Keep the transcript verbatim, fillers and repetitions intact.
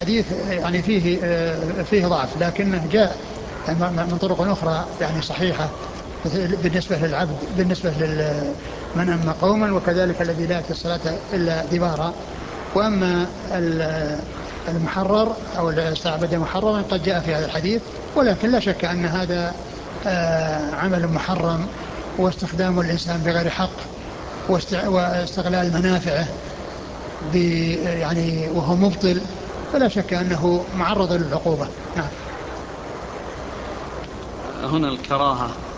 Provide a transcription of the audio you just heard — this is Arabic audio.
الحديث يعني فيه فيه ضعف، لكنه جاء من طرق أخرى يعني صحيحة بالنسبة للعبد، بالنسبة لمن أما قوما، وكذلك الذي لا يأتي الصلاة إلا دبارا. وأما المحرر أو استعبد محررا قد جاء في هذا الحديث، ولكن لا شك أن هذا عمل محرم واستخدام الإنسان بغير حق واستغلال منافعه يعني وهو مبطل، فلا شك أنه معرض للعقوبة. نعم. هنا الكراهة